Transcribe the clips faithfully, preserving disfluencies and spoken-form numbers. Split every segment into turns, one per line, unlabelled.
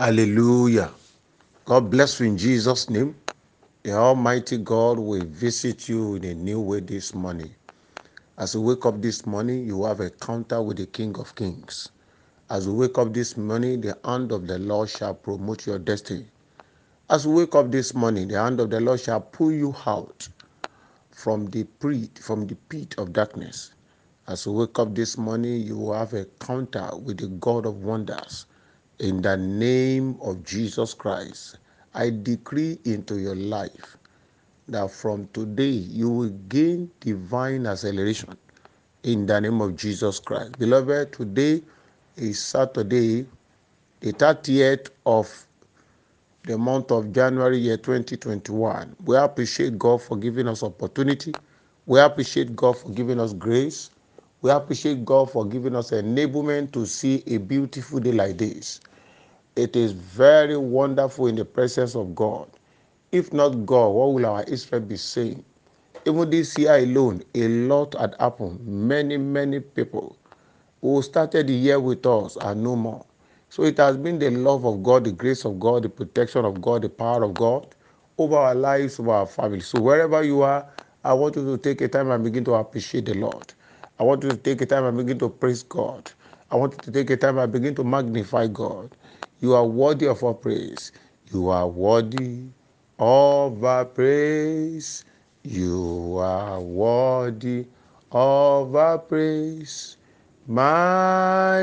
Hallelujah. God bless you in Jesus' name. The Almighty God will visit you in a new way this morning. As you wake up this morning, you have a encounter with the King of Kings. As you wake up this morning, the hand of the Lord shall promote your destiny. As you wake up this morning, the hand of the Lord shall pull you out from the pit, from the pit of darkness. As you wake up this morning, you will have a encounter with the God of wonders. In the name of Jesus Christ, I decree into your life that from today you will gain divine acceleration in the name of Jesus Christ. Beloved, today is Saturday, the thirtieth of the month of January year twenty twenty-one. We appreciate God for giving us opportunity. We appreciate God for giving us grace. We appreciate God for giving us enablement to see a beautiful day like this. It is very wonderful in the presence of God. If not God, what will our Israel be saying? Even this year alone, a lot had happened. Many, many people who started the year with us are no more. So it has been the love of God, the grace of God, the protection of God, the power of God over our lives, over our families. So wherever you are, I want you to take a time and begin to appreciate the Lord. I want you to take a time and begin to praise God. I want you to take a time and begin to magnify God. You are worthy of our praise. You are worthy of our praise. You are worthy of our praise. My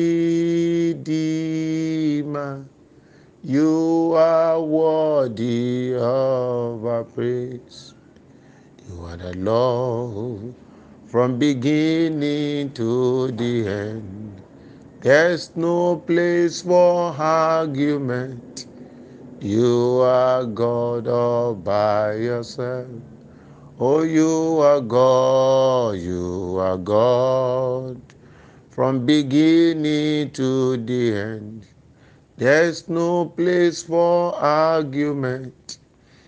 Redeemer, you are worthy of our praise. You are the Lord from beginning to the end. There's no place for argument. You are God all by yourself. Oh, you are God, you are God. From beginning to the end, there's no place for argument.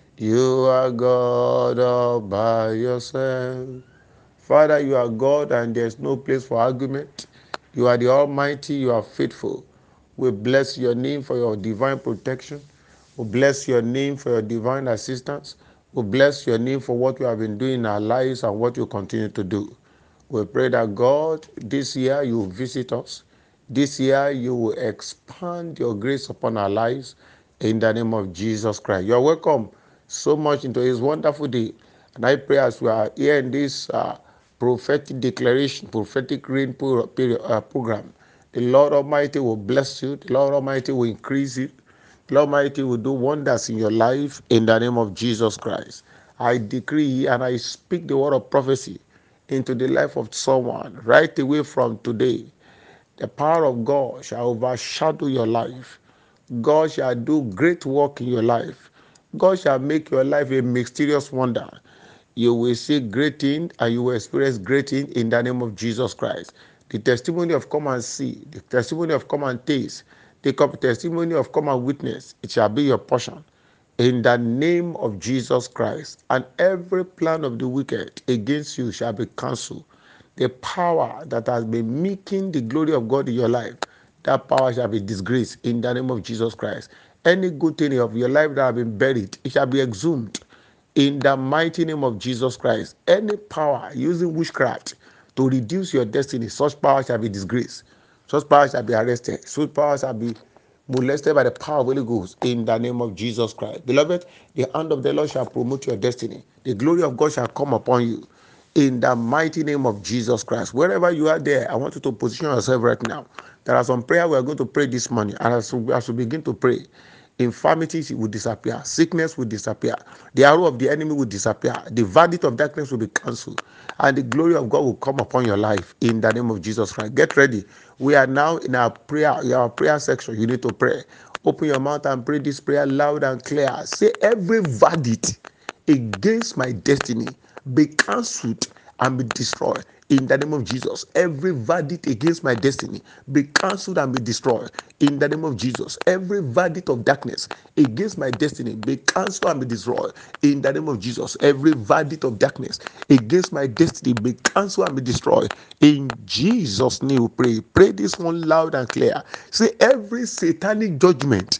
You are God all by yourself. Father, you are God and there's no place for argument. You are the Almighty, you are faithful. We bless your name for your divine protection. We bless your name for your divine assistance. We bless your name for what you have been doing in our lives and what you continue to do. We pray that God, this year you will visit us. This year you will expand your grace upon our lives in the name of Jesus Christ. You are welcome so much into his wonderful day. And I pray as we are here in this uh, prophetic declaration, prophetic rain period, uh, program, the Lord Almighty will bless you. The Lord Almighty will increase you. The Lord Almighty will do wonders in your life in the name of Jesus Christ. I decree and I speak the word of prophecy into the life of someone right away from today. The power of God shall overshadow your life. God shall do great work in your life. God shall make your life a mysterious wonder. You will see great things and you will experience great things in the name of Jesus Christ. The testimony of come and see, the testimony of come and taste, the testimony of come and witness, it shall be your portion in the name of Jesus Christ. And every plan of the wicked against you shall be cancelled. The power that has been making the glory of God in your life, that power shall be disgraced in the name of Jesus Christ. Any good thing of your life that has been buried, it shall be exhumed in the mighty name of Jesus Christ. Any power using witchcraft to reduce your destiny, such power shall be disgraced. Such power shall be arrested. Such power shall be molested by the power of Holy Ghost in the name of Jesus Christ. Beloved, the hand of the Lord shall promote your destiny. The glory of God shall come upon you in the mighty name of Jesus Christ. Wherever you are there, I want you to position yourself right now. There are some prayer we are going to pray this morning. And as we, as we begin to pray, infirmities will disappear, sickness will disappear, the arrow of the enemy will disappear, the verdict of darkness will be cancelled, and the glory of God will come upon your life in the name of Jesus Christ. Get ready. We are now in our prayer, in our prayer section. You need to pray. Open your mouth and pray this prayer loud and clear. Say, every verdict against my destiny be cancelled and be destroyed in the name of Jesus. Every verdict against my destiny be cancelled and be destroyed in the name of Jesus. Every verdict of darkness against my destiny be cancelled and be destroyed in the name of Jesus. Every verdict of darkness against my destiny be cancelled and be destroyed in Jesus' name. We pray. Pray this one loud and clear. Say, every satanic judgment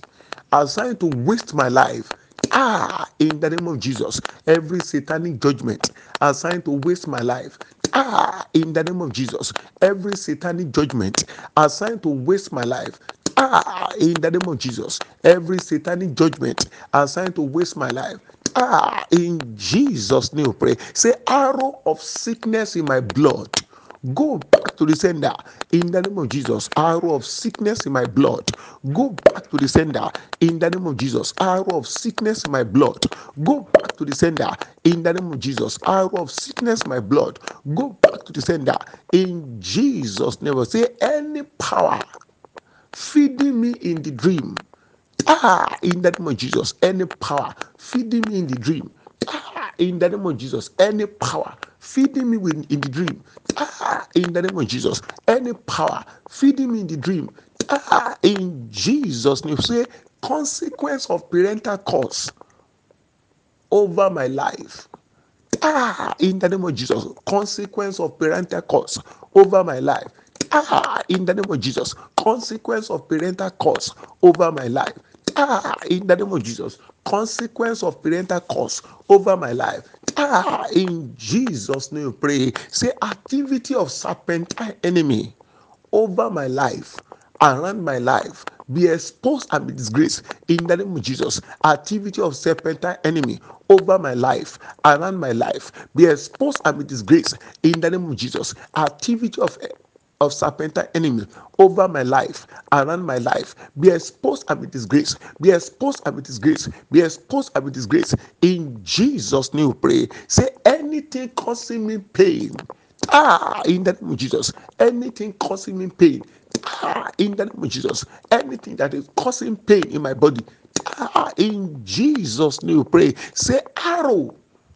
assigned to waste my life. Ah, in the name of Jesus, every satanic judgment assigned to waste my life. Ah, in the name of Jesus, every satanic judgment assigned to waste my life. Ah, in the name of Jesus, every satanic judgment assigned to waste my life. Ah, in Jesus' name, we pray. Say, arrow of sickness in my blood, go back to the sender in the name of Jesus. Arrow of sickness in my blood, go back to the sender in the name of Jesus. Arrow of sickness in my blood, go back to the sender in the name of Jesus. Arrow of sickness in my blood, go back to the sender in Jesus' name. Say, any power feeding me in the dream, ah, in the name of Jesus, any power feeding me in the dream, ah, in the name of Jesus, any power feeding me with, in the dream, ah, in the name of Jesus, any power feeding me in the dream, ah, in Jesus' name. Say, consequence of parental curse over my life. Ah, in the name of Jesus, consequence of parental curse over my life. Ah, in the name of Jesus, consequence of parental curse over my life. Ah, in the name of Jesus, consequence of parental curse over my life. Ah, in Jesus' name, pray. Say, activity of serpentine enemy over my life, around my life, be exposed and be disgraced in the name of Jesus. Activity of serpentine enemy over my life, around my life, be exposed and be disgraced in the name of Jesus. Activity of of serpentine enemy over my life, around my life, be exposed and be disgraced, be exposed and be disgraced, be exposed and be disgraced in Jesus' name. We pray. Say, anything causing me pain, ah, in the name of Jesus, anything causing me pain, ah, in the name of Jesus, anything that is causing pain in my body, ah, in Jesus' name we pray. Say, arrow,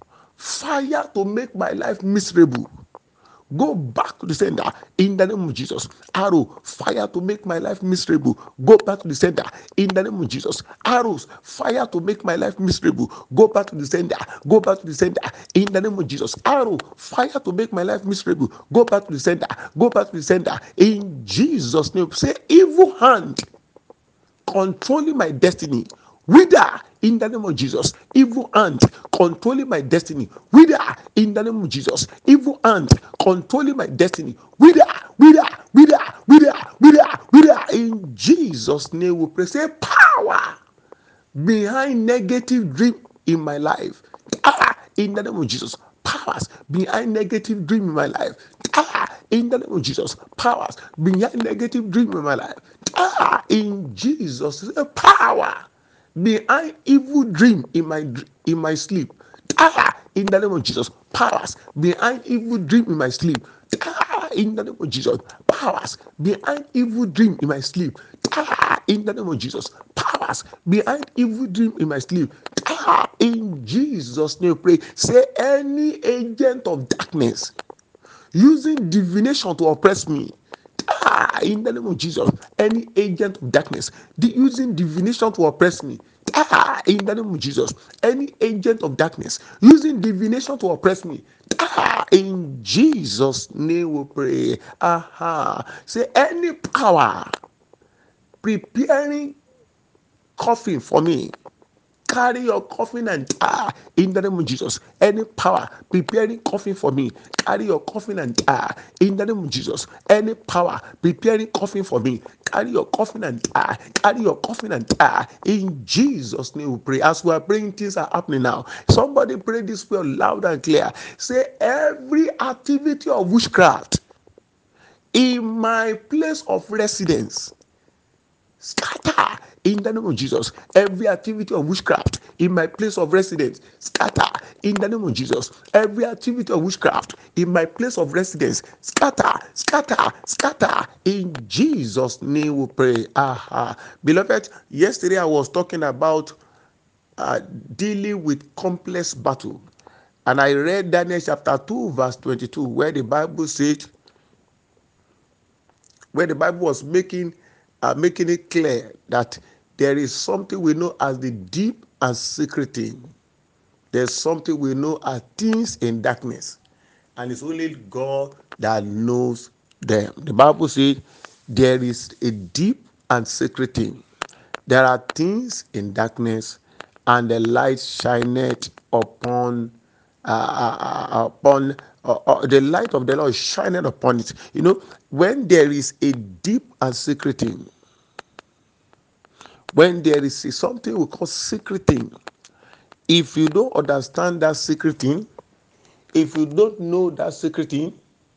fire to make my life miserable, go back to the sender in the name of Jesus. Arrow, fire to make my life miserable, go back to the sender in the name of Jesus. Arrows, fire to make my life miserable, go back to the sender, go back to the sender in the name of Jesus. Arrow, fire to make my life miserable, go back to the sender, go back to the sender in Jesus' name. Say, evil hand controlling my destiny, wither in the name of Jesus. Evil hand controlling my destiny, wither in the name of Jesus. Evil hand controlling my destiny, wither, wither, wither, wither, wither, wither in Jesus' name. We pray. Say, power behind negative dream in my life, ah, in the name of Jesus. Powers behind negative dream in my life, ah, in the name of Jesus. Powers behind negative dream in my life, ah, in Jesus. Power behind evil dream in my in my sleep, ah, in the name of Jesus. Powers behind evil dream in my sleep, ah, in the name of Jesus. Powers behind evil dream in my sleep, ah, in the name of Jesus. Powers behind evil dream in my sleep, ah, in Jesus' name. Pray. Say, any agent of darkness using divination to oppress me, ah, in the name of Jesus. Any agent of darkness using divination to oppress me, ah, in the name of Jesus. Any agent of darkness using divination to oppress me, ah, in Jesus' name we pray. Aha. Say, any power preparing coffin for me, carry your coffin and die in the name of Jesus. Any power preparing coffin for me, carry your coffin and die in the name of Jesus. Any power preparing coffin for me, carry your coffin and die, carry your coffin and die in Jesus' name we pray. As we are praying, things are happening now. Somebody pray this prayer loud and clear. Say, every activity of witchcraft in my place of residence, scatter in the name of Jesus. Every activity of witchcraft in my place of residence, scatter in the name of Jesus. Every activity of witchcraft in my place of residence, scatter, scatter, scatter in Jesus' name we pray. Aha. Beloved, yesterday I was talking about uh, dealing with complex battle, and I read Daniel chapter two verse twenty-two, where the Bible said, where the Bible was making uh, making it clear that there is something we know as the deep and secret thing. There's something we know as things in darkness, and it's only God that knows them. The Bible says there is a deep and secret thing. There are things in darkness, and the light shineth upon uh, uh, uh, upon uh, uh, the light of the Lord shineth upon it. You know, when there is a deep and secret thing, when there is something we call secret thing, if you don't understand that secret thing, if you don't know that secret thing,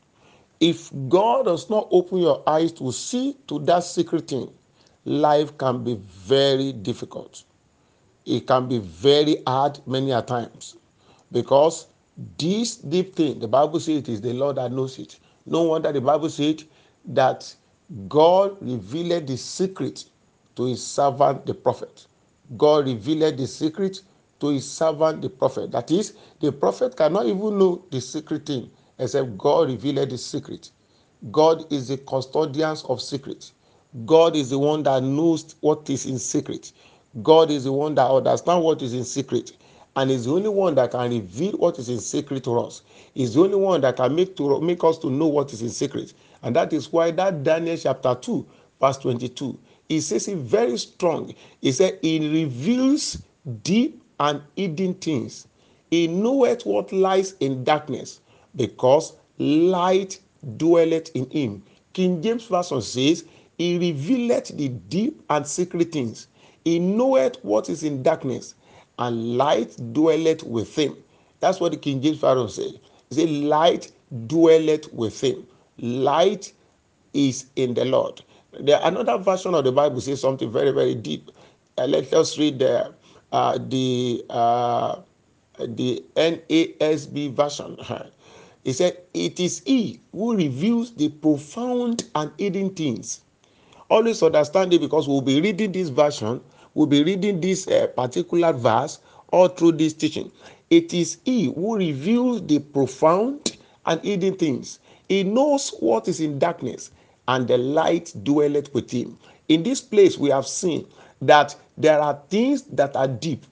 if God does not open your eyes to see to that secret thing, life can be very difficult. It can be very hard many a times, because this deep thing, the Bible says it is the Lord that knows it. No wonder the Bible said that God revealed the secret to his servant the prophet. God revealed the secret to his servant the prophet. That is, the prophet cannot even know the secret thing except God revealed the secret. God is the custodian of secrets. God is the one that knows what is in secret. God is the one that understands what is in secret, and is the only one that can reveal what is in secret to us. He's the only one that can make to make us to know what is in secret. And that is why that Daniel chapter two, verse twenty-two, he says it very strong. He said, he reveals deep and hidden things. He knoweth what lies in darkness, because light dwelleth in him. King James Version says, he revealeth the deep and secret things. He knoweth what is in darkness, and light dwelleth with him. That's what the King James Version says. He says, light dwelleth with him. Light is in the Lord. There, another version of the Bible says something very, very deep. Uh, let us read the uh, the uh, the N A S B version. He said, it is he who reveals the profound and hidden things. Always understand it, because we'll be reading this version, we'll be reading this uh, particular verse all through this teaching. It is he who reveals the profound and hidden things. He knows what is in darkness, and the light dwelleth with him. In this place, we have seen that there are things that are deep.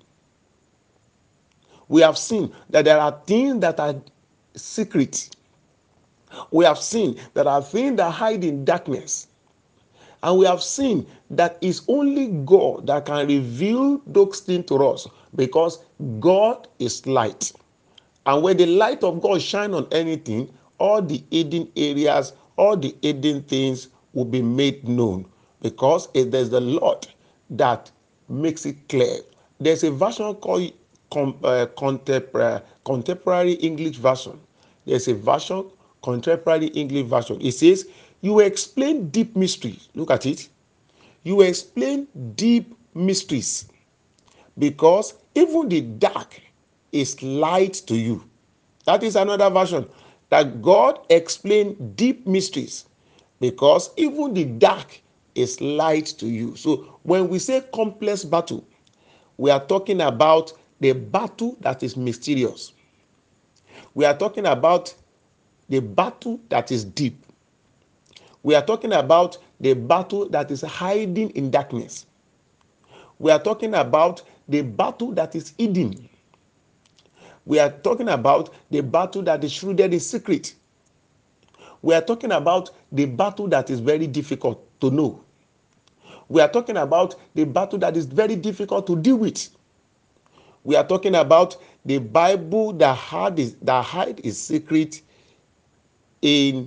We have seen that there are things that are secret. We have seen that there are things that hide in darkness. And we have seen that it's only God that can reveal those things to us, because God is light. And when the light of God shines on anything, all the hidden areas, all the hidden things will be made known, because it is the Lord that makes it clear. There's a version called com, uh, contemporary, contemporary English version. There's a version, contemporary English version. It says, you explain deep mysteries. Look at it. You explain deep mysteries, because even the dark is light to you. That is another version, that God explained deep mysteries, because even the dark is light to you. So when we say complex battle, we are talking about the battle that is mysterious. We are talking about the battle that is deep. We are talking about the battle that is hiding in darkness. We are talking about the battle that is hidden. We are talking about the battle that is shrouded in secret. We are talking about the battle that is very difficult to know. We are talking about the battle that is very difficult to deal with. We are talking about the Bible that had is, that hide its secret in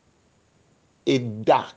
a dark.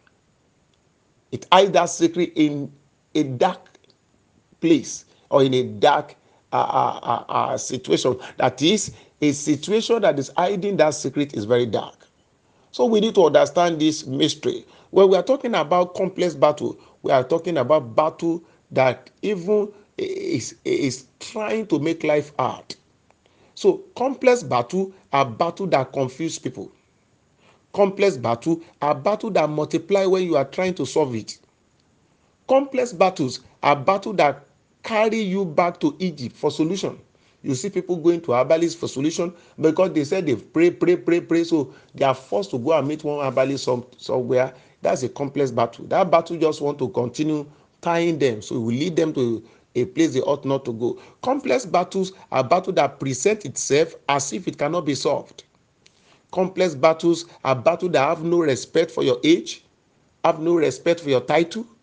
It hides that secret in a dark place, or in a dark uh, uh, uh, uh, situation. That is, a situation that is hiding that secret is very dark. So we need to understand this mystery. When we are talking about complex battle, we are talking about battle that even is, is trying to make life hard. So complex battle are battle that confuse people. Complex battle are battle that multiply when you are trying to solve it. Complex battles are battles that carry you back to Egypt for solution. You see people going to herbalists for solution, because they said they've pray, pray, pray, pray, so they are forced to go and meet one herbalist some, somewhere. That's a complex battle. That battle just want to continue tying them, so it will lead them to a place they ought not to go. Complex battles are battles that present itself as if it cannot be solved. Complex battles are battles that have no respect for your age, have no respect for your title,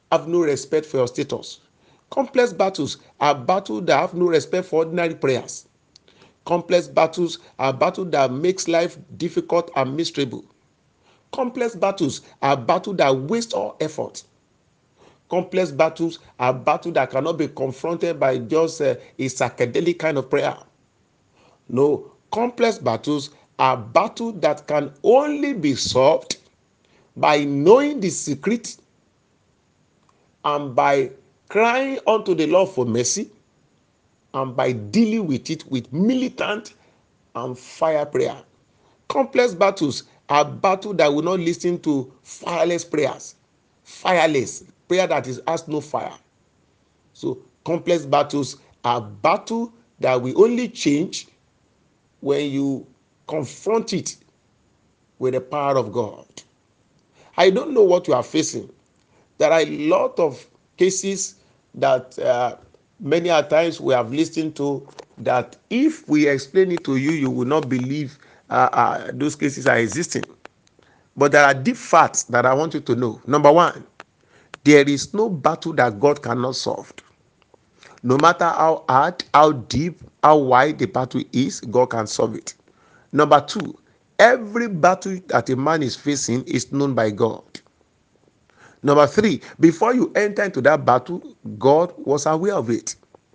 have no respect for your status. Complex battles are battles that have no respect for ordinary prayers. Complex battles are battles that makes life difficult and miserable. Complex battles are battles that waste all effort. Complex battles are battles that cannot be confronted by just uh, a psychedelic kind of prayer. No, complex battles are battles that can only be solved by knowing the secret and by crying unto the Lord for mercy and by dealing with it with militant and fire prayer. Complex battles are battles that will not listen to fireless prayers. Fireless prayer that is has no fire. So complex battles are battles that will only change when you confront it with the power of God. I don't know what you are facing. There are a lot of cases that uh, many a times we have listened to that if we explain it to you, you will not believe uh, uh, those cases are existing. But there are deep facts that I want you to know. Number one, there is no battle that God cannot solve. No matter how hard, how deep, how wide the battle is, God can solve it. Number two, every battle that a man is facing is known by God. Number three, before you enter into that battle, God was aware of it.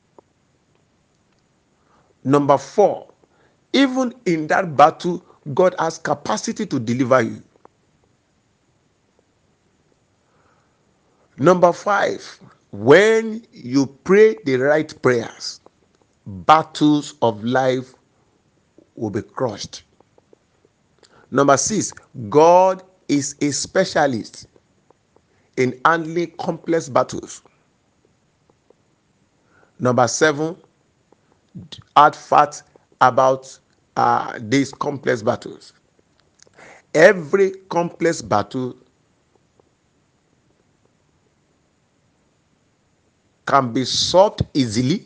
Number four, even in that battle, God has capacity to deliver you. Number five, when you pray the right prayers, battles of life will be crushed. Number six, God is a specialist in handling complex battles. Number seven, hard facts about uh, these complex battles. Every complex battle can be solved easily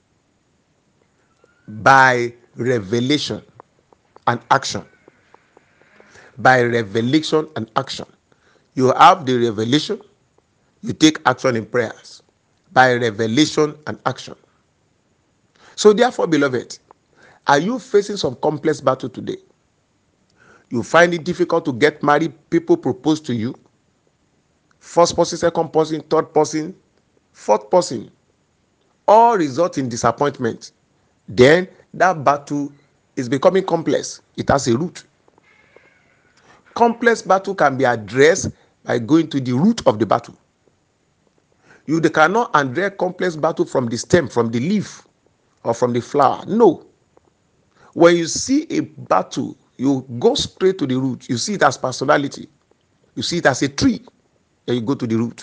by revelation and action. By revelation and action. You have the revelation, you take action in prayers. By revelation and action. So therefore, beloved, are you facing some complex battle today? You find it difficult to get married, people propose to you. First person, second person, third person, fourth person, all result in disappointment. Then that battle is becoming complex. It has a root. Complex battle can be addressed by going to the root of the battle. You cannot address complex battle from the stem, from the leaf, or from the flower. No. When you see a battle, you go straight to the root. You see it as personality. You see it as a tree. Then you go to the root.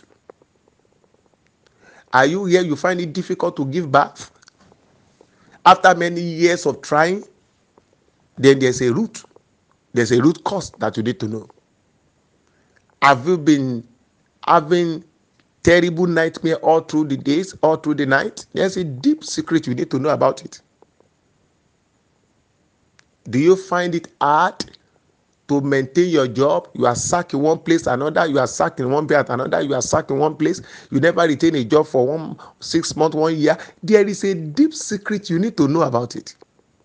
Are you here? You find it difficult to give birth? After many years of trying, then there's a root. There's a root cause that you need to know. Have you been having terrible nightmare all through the days, all through the night? There's a deep secret you need to know about it. Do you find it hard to maintain your job? You are sacked in one place, another. You are sacked in one place, another. You are sacked in one place. You never retain a job for one six months, one year. There is a deep secret you need to know about it.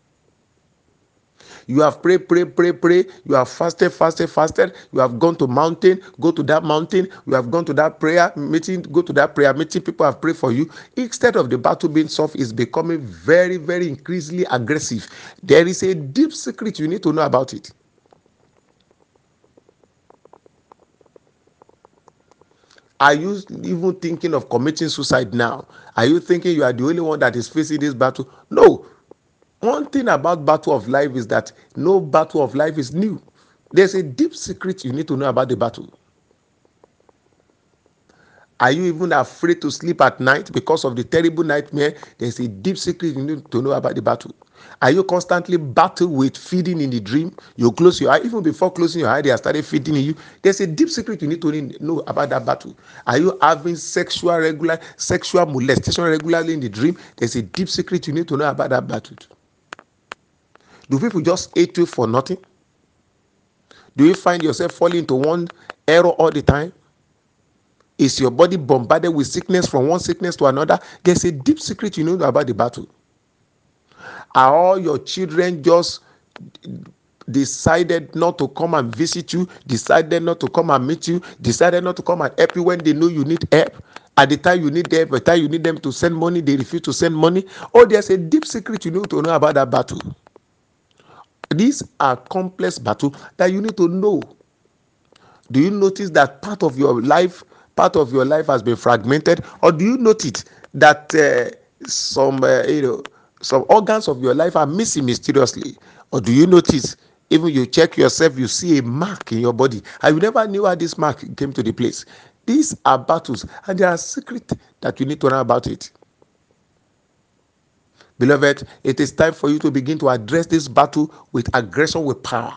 You have prayed, prayed, prayed, prayed. You have fasted, fasted, fasted. You have gone to mountain, go to that mountain. You have gone to that prayer meeting, go to that prayer meeting. People have prayed for you. Instead of the battle being solved, it's becoming very, very increasingly aggressive. There is a deep secret you need to know about it. Are you even thinking of committing suicide now? Are you thinking you are the only one that is facing this battle? No. One thing about battle of life is that no battle of life is new. There's a deep secret you need to know about the battle. Are you even afraid to sleep at night because of the terrible nightmare? There's a deep secret you need to know about the battle. Are you constantly battle with feeding in the dream? You close your eye, even before closing your eye, they have started feeding in you. There's a deep secret you need to know about that battle. Are you having sexual regular sexual molestation regularly in the dream? There's a deep secret you need to know about that battle. Do people just hate you for nothing? Do you find yourself falling into one error all the time? Is your body bombarded with sickness from one sickness to another? There's a deep secret you know about the battle. Are all your children just decided not to come and visit you, decided not to come and meet you, decided not to come and help you when they know you need help? At the time you need help, at the time you need them to send money, they refuse to send money. Oh, there's a deep secret you need to know about that battle. These are complex battles that you need to know. Do you notice that part of your life, part of your life has been fragmented, or do you notice that uh, some, uh, you know, some organs of your life are missing mysteriously, or do you notice even you check yourself, you see a mark in your body, and you never knew how this mark came to the place? These are battles, and there are secrets that you need to know about it. Beloved, it is time for you to begin to address this battle with aggression, with power.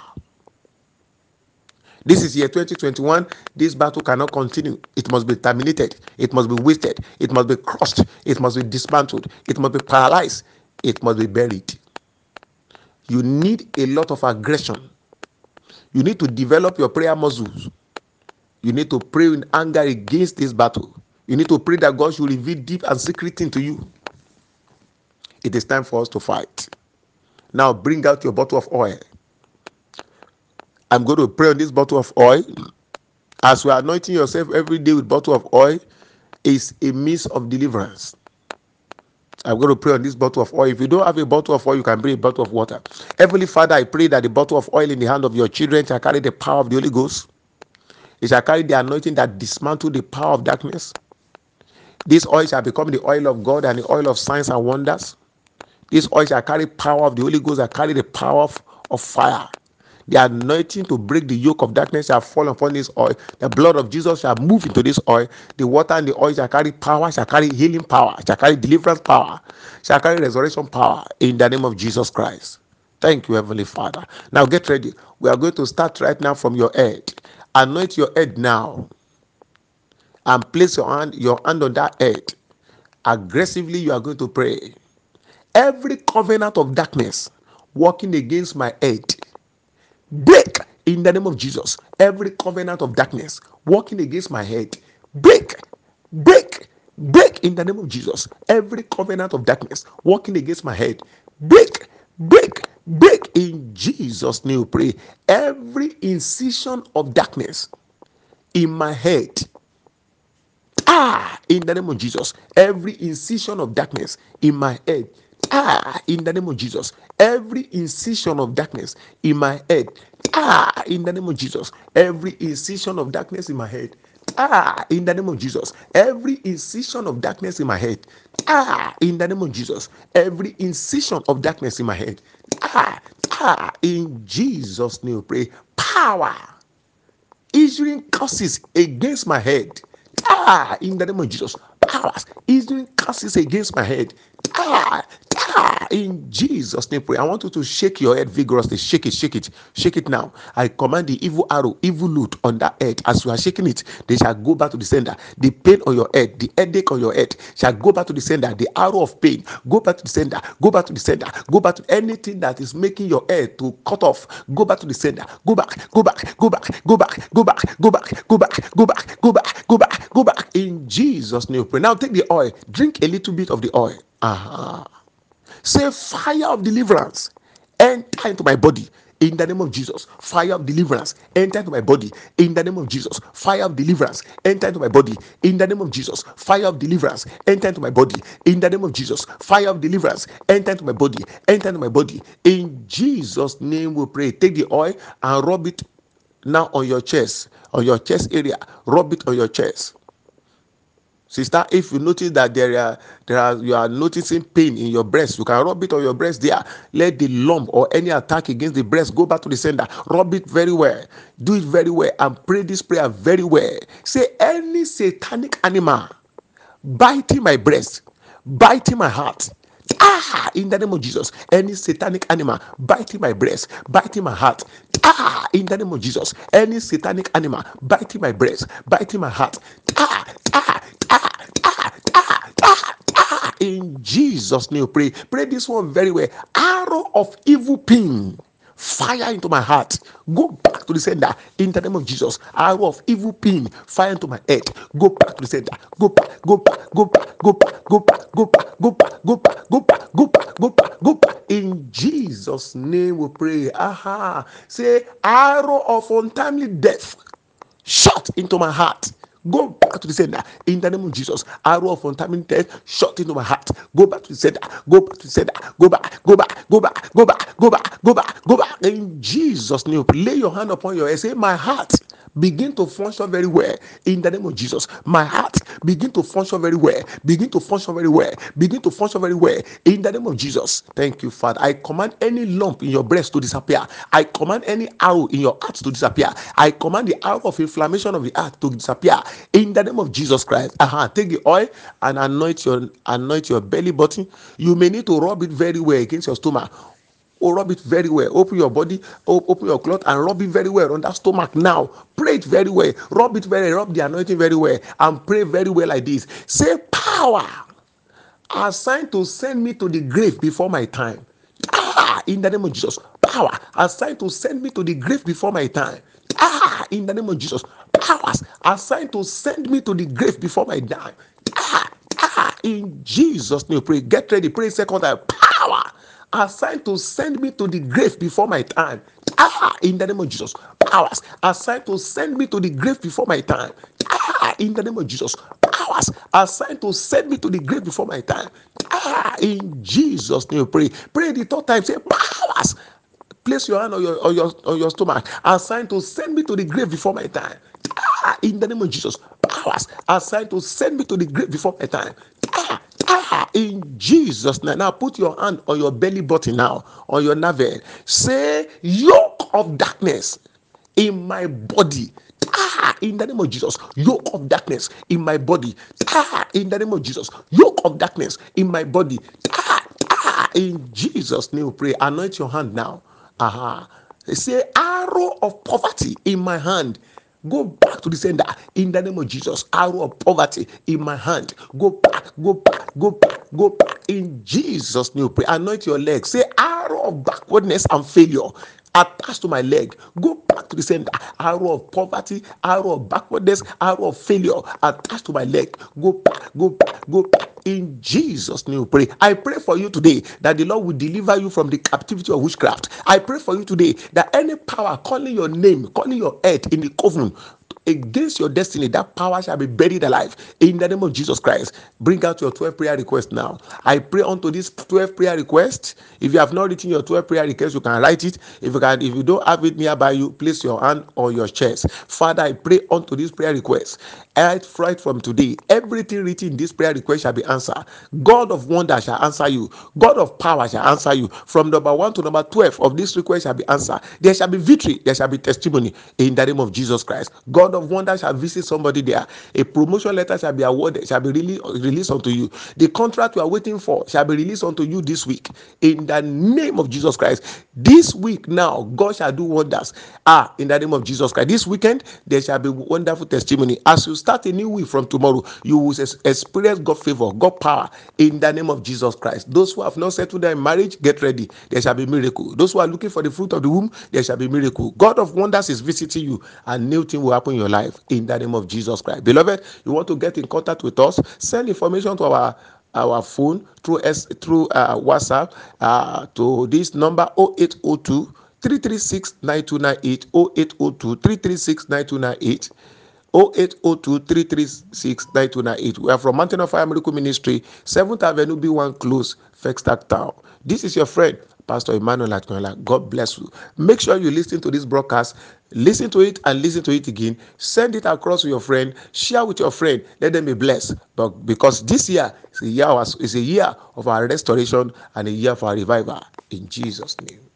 This is year twenty twenty-one. This battle cannot continue. It must be terminated. It must be wasted. It must be crushed. It must be dismantled. It must be paralyzed. It must be buried. You need a lot of aggression. You need to develop your prayer muscles. You need to pray in anger against this battle. You need to pray that God should reveal deep and secret things to you. It is time for us to fight. Now bring out your bottle of oil. I'm going to pray on this bottle of oil. As you are anointing yourself every day with bottle of oil, is a means of deliverance. I'm going to pray on this bottle of oil. If you don't have a bottle of oil, you can bring a bottle of water. Heavenly Father, I pray that the bottle of oil in the hand of your children shall carry the power of the Holy Ghost. It shall carry the anointing that dismantle the power of darkness. This oil shall become the oil of God and the oil of signs and wonders. This oil shall carry power of the Holy Ghost, shall carry the power of, of fire. The anointing to break the yoke of darkness shall fall upon this oil. The blood of Jesus shall move into this oil. The water and the oil shall carry power, shall carry healing power, shall carry deliverance power, shall carry resurrection power in the name of Jesus Christ. Thank you, Heavenly Father. Now get ready. We are going to start right now from your head. Anoint your head now and place your hand, your hand on that head. Aggressively, you are going to pray. Every covenant of darkness working against my head, break in the name of Jesus. Every covenant of darkness working against my head, break, break, break in the name of Jesus. Every covenant of darkness working against my head, break, break, break in Jesus' name. We pray. Every incision of darkness in my head, ah, in the name of Jesus. Every incision of darkness in my head, ah, in the name of Jesus. Every incision of darkness in my head, ah, in the name of Jesus. Every incision of darkness in my head, ah, in the name of Jesus. Every incision of darkness in my head, ah, in the name of Jesus. Every incision of darkness in my head, ah, ah, in Jesus' name we pray. Power issuing curses against my head, ah, in the name of Jesus. Powers issuing curses against my head, ah, ah, in Jesus' name. Pray. I want you to shake your head vigorously. Shake it, shake it, shake it now. I command the evil arrow, evil loot on that head. As you are shaking it, they shall go back to the sender. The pain on your head, the headache on your head shall go back to the sender. The arrow of pain, go back to the sender. Go back to the sender. Go back to anything that is making your head to cut off. Go back to the sender. Go back, go back, go back, go back, go back, go back, go back, go back, go back, go back, go back. In Jesus' name, pray. Now take the oil. Drink a little bit of the oil. Aha. Say, fire of deliverance, enter into my body in the name of Jesus. Fire of deliverance, enter into my body in the name of Jesus. Fire of deliverance, enter into my body in the name of Jesus. Fire of deliverance, enter into my body in the name of Jesus. Fire of deliverance, enter into my body, enter into my body. In Jesus' name we pray. Take the oil and rub it now on your chest, on your chest area. Rub it on your chest. Sister, if you notice that there are there are you are noticing pain in your breast, you can rub it on your breast there. Let the lump or any attack against the breast go back to the sender. Rub it very well. Do it very well and pray this prayer very well. Say, any satanic animal biting my breast, biting my heart, ah, in the name of Jesus. Any satanic animal biting my breast, biting my heart, ah, in the name of Jesus. Any satanic animal biting my breast, biting my heart, ah, ah, ah, ah, ah, ah, ah, in Jesus' name, pray. Pray this one very well. Arrow of evil pain, fire into my heart. Go back back to the sender in the name of Jesus. Arrow of evil pain, fire into my head. Go back to the sender. Go back, go back, go back, go back, go back, go back, go back, go back, go back, go back, go back, go back. In Jesus' name we pray. Aha. Say, arrow of untimely death shot into my heart. Go back to the sender in the name of Jesus. Arrow of untimely death shot into my heart. Go back to the sender. Go back to the sender. Go back. Go back. Go back. Go back. Go back. Go back. Go back. In Jesus' name, lay your hand upon your head. Say, my heart begin to function very well in the name of Jesus. My heart begin to function very well. Begin to function very well. Begin to function very well in the name of Jesus. Thank you, Father. I command any lump in your breast to disappear. I command any arrow in your heart to disappear. I command the arrow of inflammation of the heart to disappear in the name of Jesus Christ. Uh-huh. Take the oil and anoint your anoint your belly button. You may need to rub it very well against your stomach. Oh, rub it very well. Open your body, open your cloth, and rub it very well on that stomach now. Pray it very well. Rub it very, rub the anointing very well, and pray very well like this. Say, power assigned to send me to the grave before my time. Ah, in the name of Jesus. Power assigned to send me to the grave before my time. Ah, in the name of Jesus. Powers assigned to send me to the grave before my time. Ah, ah, in Jesus' name, pray. Get ready. Pray second time. Power assigned to send me to the grave before my time. Ah, in the name of Jesus. Powers assigned to send me to the grave before my time. Ah, in the name of Jesus. Powers assigned to send me to the grave before my time. Ah, in Jesus' name, pray. Pray the third time. Say, powers. Place your hand on your on your on your stomach. Assigned to send me to the grave before my time. Ah, in the name of Jesus. Powers assigned to send me to the grave before my time. Ah, ah, in Jesus' name. Now put your hand on your belly button now, on your navel. Say, yoke of darkness in my body. Ah, in the name of Jesus. Yoke of darkness in my body. Ah, in the name of Jesus. Yoke of darkness in my body. Ah, ah, in Jesus' name we pray. Anoint your hand now. Aha. Say, arrow of poverty in my hand. Go back to the sender in the name of Jesus. Arrow of poverty in my hand. Go back, go back, go back, go back. In Jesus' name, pray. Anoint your leg. Say, arrow of backwardness and failure attached to my leg. Go back to the center. Arrow of poverty, arrow of backwardness, arrow of failure attached to my leg. Go back, go back, go back. In Jesus' name, pray. I pray for you today that the Lord will deliver you from the captivity of witchcraft. I pray for you today that any power calling your name, calling your head in the coven against your destiny, that power shall be buried alive in the name of Jesus Christ. Bring out your twelve prayer requests now. I pray unto this twelve prayer requests. If you have not written your twelve prayer requests, you can write it. If you can, if you don't have it nearby you, place your hand on your chest. Father, I pray unto this prayer request. Right from today, everything written in this prayer request shall be answered. God of wonder shall answer you. God of power shall answer you. From number one to number twelve of this request shall be answered. There shall be victory. There shall be testimony in the name of Jesus Christ. God of wonder shall visit somebody there. A promotion letter shall be awarded, shall be really released unto you. The contract you are waiting for shall be released unto you this week in the name of Jesus Christ. This week now, God shall do wonders. Ah, in the name of Jesus Christ. This weekend, there shall be wonderful testimony. As you start a new week from tomorrow, you will experience God favor, God power in the name of Jesus Christ. Those who have not settled their marriage, get ready. There shall be miracle. Those who are looking for the fruit of the womb, there shall be miracle. God of wonders is visiting you, and new thing will happen in your life in the name of Jesus Christ. Beloved, you want to get in contact with us, send information to our our phone through S through uh, WhatsApp uh, to this number zero eight zero two, three three six, nine two nine eight, zero eight zero two, three three six, nine two nine eight. zero eight zero two, three three six, nine two nine eight. We are from Mountain of Fire Miracle Ministry, seventh Avenue B one Close, Fexstack Town. This is your friend, Pastor Emmanuel Atkola. God bless you. Make sure you listen to this broadcast. Listen to it and listen to it again. Send it across to your friend. Share with your friend. Let them be blessed. But because this year is a year, is a year of our restoration and a year for our revival. In Jesus' name.